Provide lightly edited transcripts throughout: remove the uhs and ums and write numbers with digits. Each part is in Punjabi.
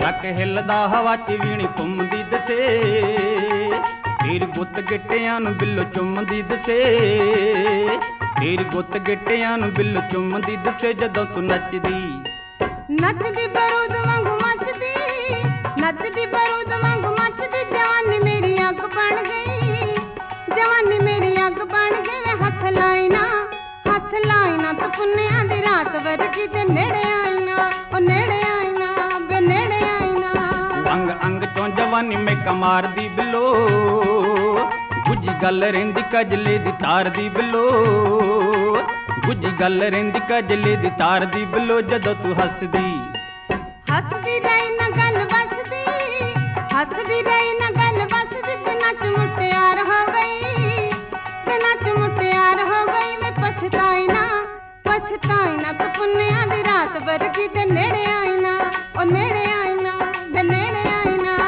ਟਰੱਕ ਹਿੱਲਦਾ ਹਵਾ 'ਚ ਵੀਣੀ ਘੁੰਮਦੀ ਦਿਸੇ, ਤੇਰੀ ਗੁੱਤ ਗਿੱਟਿਆਂ ਨੂੰ ਬਿੱਲੋ ਚੁੰਮਦੀ ਦਿਸੇ, ਤੇਰੀ ਗੁੱਤ ਗਿੱਟਿਆਂ ਨੂੰ ਬਿੱਲੋ ਚੁੰਮਦੀ ਦਿਸੇ। ਜਦੋਂ ਤੂੰ ਨੱਚਦੀ ਨੱਚਦੀ ਬਰੂਦ ਵਾਂਗੂ ਮੱਚਦੀ, ਨੱਚਦੀ ਬਰੂਦ ਵਾਂਗੂ ਮੱਚਦੀ, ਜਵਾਨੀ ਮੇਰੀ ਅੱਗ ਬਣ ਗਈ, ਜਵਾਨੀ ਮੇਰੀ ਅੱਗ ਬਣ ਗਈ। ਵੇ ਹੱਥ ਲਾਈ ਨਾ, ਹੱਥ ਲਾਈ ਨਾ ਤੂੰ ਪੁੰਨਿਆਂ ਦੀ ਰਾਤ ਵਰਗੀ, ਤੇ ਨੇੜੇ ਆਈ ਨਾ, ਉਹ ਨੇੜੇ ਆਈ ਨਾ, ਵੇ ਨੇੜੇ ਆਈ ਨਾ। ਅੰਗ ਅੰਗ ਚੋਂ ਜਵਾਨੀ ਮੈਕਾਂ ਮਾਰਦੀ ਬਿੱਲੋ, ਗੁੱਜੀ ਗੱਲ ਰਹਿੰਦੀ ਕਜਲੇ ਦੀ ਤਾਰ ਦੀ ਬਿੱਲੋ, ਗੁੱਜੀ ਗੱਲ ਰਹਿੰਦੀ ਕਜਲੇ ਦੀ ਤਾਰ ਦੀ ਬਿੱਲੋ। ਜਦੋਂ ਤੂੰ ਹੱਸਦੀ ਹੱਸਦੀ ਰਹੀ ਨਾ ਗੱਲ ਬਸਦੀ, ਹੱਸਦੀ ਰਹੀ ਨਾ ਗੱਲ ਬਸਦੀ, ਤੇ ਨੱਚ ਮੁਟਿਆਰ ਹੋ ਗਈ, ਤੇ ਨੱਚ ਮੁਟਿਆਰ ਹੋ ਗਈ। ਵੇ ਪਛਤਾਈ ਨਾ, ਪਛਤਾਈ ਨਾ ਤੂੰ ਪੁੰਨਿਆਂ ਦੀ ਰਾਤ ਵਰਗੀ, ਤੇ ਨੇੜੇ ਆਈ ਨਾ, ਉਹ ਨੇੜੇ ਆਈ ਨਾ, ਵੇ ਨੇੜੇ ਆਈ ਨਾ।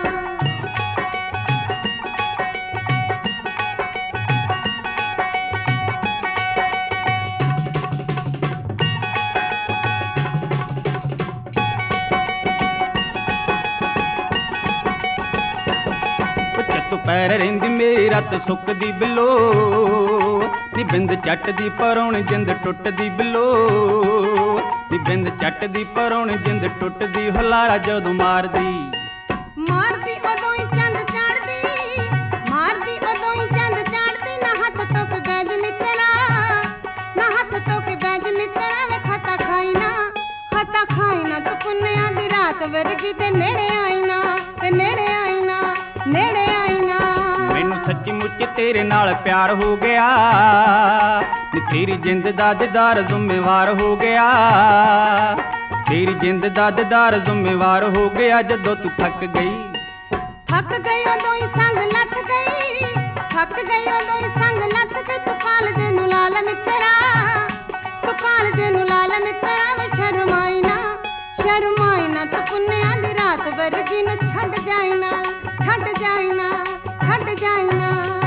ਪੈਰ ਰਹਿੰਦੀ ਮੇਰੀ ਰਾਤ ਸੁੱਕਦੀ ਬਿੱਲੋ, ਨੀ ਬਿੰਦ ਚੱਟਦੀ ਪਰੌਣ ਜਿੰਦ ਟੁੱਟਦੀ ਬਿੱਲੋ, ਨੀ ਬਿੰਦ ਚੱਟਦੀ ਪਰੌਣ ਜਿੰਦ ਟੁੱਟਦੀ। ਹੁਲਾਰਾ ਜਦੋਂ ਮਾਰਦੀ ਮਾਰਦੀ ਉਦੋਂ ਹੀ ਚੰਦ ਚੜ੍ਹਦੀ, ਮਾਰਦੀ ਉਦੋਂ ਹੀ ਚੰਦ ਚੜ੍ਹਦੀ। ਨਾ ਹੱਥ ਤੋਂ ਕੇ ਬੈਜ ਨਿਕਲਾ, ਨਾ ਹੱਥ ਤੋਂ ਕੇ ਬੈਜ ਨਿਕਲਾ। ਵੇ ਖਤਾ ਖਾਈ ਨਾ, ਖਤਾ ਖਾਈ ਨਾ ਤੂੰ ਪੁੰਨਿਆਂ ਦੀ ਰਾਤ ਵਰਗੀ, ਤੇ ਨੇੜੇ ਆਈ ਨਾ, ਤੇ ਨੇੜੇ ਆਈ ਨਾ, ਨੇੜੇ ਆਈ ਨਾ। ਮੈਨੂੰ ਸੱਚੀ ਮੁੱਚ ਤੇਰੇ ਨਾਲ ਪਿਆਰ ਹੋ ਗਿਆ, ਨੀ ਤੇਰੀ ਜਿੰਦ ਦਾ ਦੀਦਾਰ ਜ਼ਿੰਮੇਵਾਰ ਹੋ ਗਿਆ, ਤੇਰੀ ਜਿੰਦ ਦਾ ਦੀਦਾਰ ਜ਼ਿੰਮੇਵਾਰ ਹੋ ਗਿਆ। ਜਦੋਂ ਤੂੰ ਥੱਕ ਗਈ, ਥੱਕ ਗਈ ਉਦੋਂ ਹੀ ਸੰਗ ਲੱਥ ਗਈ, ਥੱਕ ਗਈ ਉਦੋਂ ਹੀ ਸੰਗ ਲੱਥ ਗਈ। ਤੂੰ ਕਾਲਜੇ ਨੂੰ ਲਾਲ ਮਿੱਤਰਾ, ਤੂੰ ਕਾਲਜੇ ਨੂੰ ਲਾਲ ਮਿੱਤਰਾ। ਵੇ ਸ਼ਰਮਾਈ ਨਾ, ਸ਼ਰਮਾਈ ਨਾ ਤੂੰ ਪੁੰਨਿਆਂ ਦੀ ਰਾਤ ਵਰਗੀ, ਨੂੰ ਛੱਡ ਜਾਈ ਨਾ, ਛੱਡ ਜਾਈ ਨਾ, ਛੱਡ ਜਾਈ ਨਾ।